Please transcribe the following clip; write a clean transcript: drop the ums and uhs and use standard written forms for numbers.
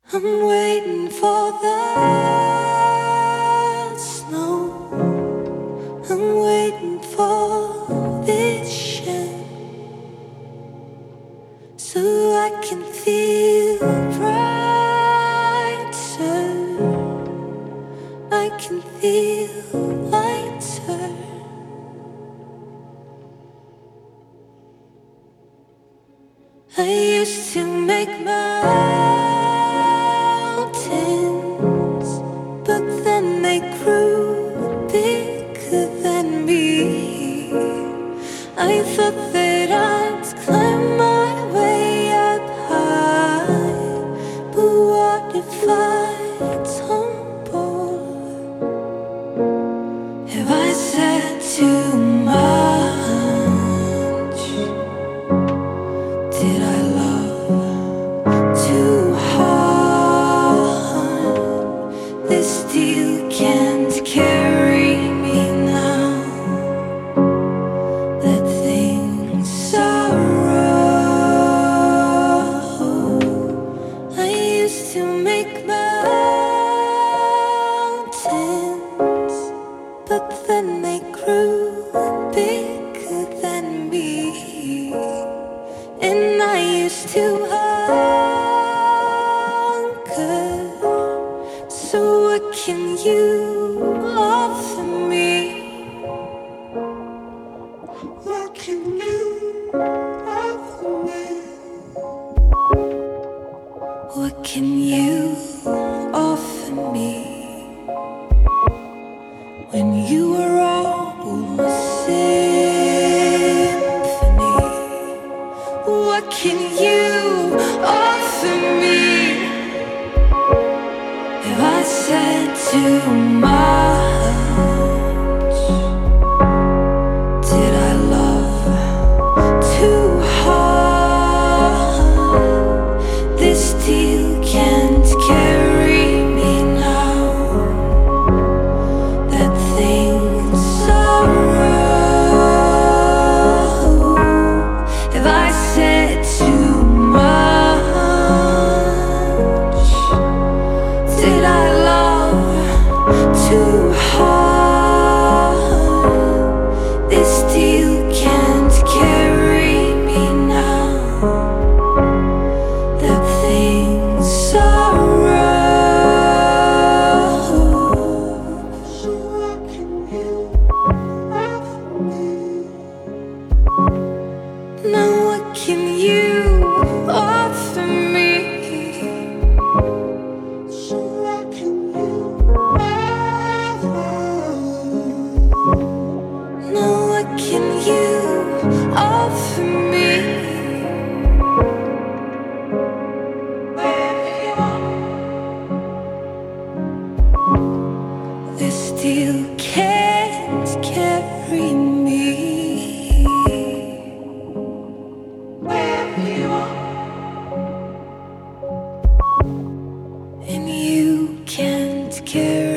I'm waiting for the snow. I'm waiting for vision so I can feel brighter. I can feel lighter. I used to make mountains, but then they grew bigger than me. I thought that I'd climb my way up high, but what if I tumble? Have I said too much? Did I love too hard? This steel can't carry me now. That things are rough. I used to make mountains, but then they grew bigger than me. And I used to hunger. So what can you offer me? What can you offer me? What can you offer me? When you were all a symphony, what can you offer me? Have I said too much? Did I love too hard? This steel can't carry me now. That things are rough. Have I said too much? Did I love too hard? This steel can't carry me now. That things are rough. So what can you offer me? Now what can you offer me? So what can you offer? Now what can you offer me? This steel can't carry me. And you can't carry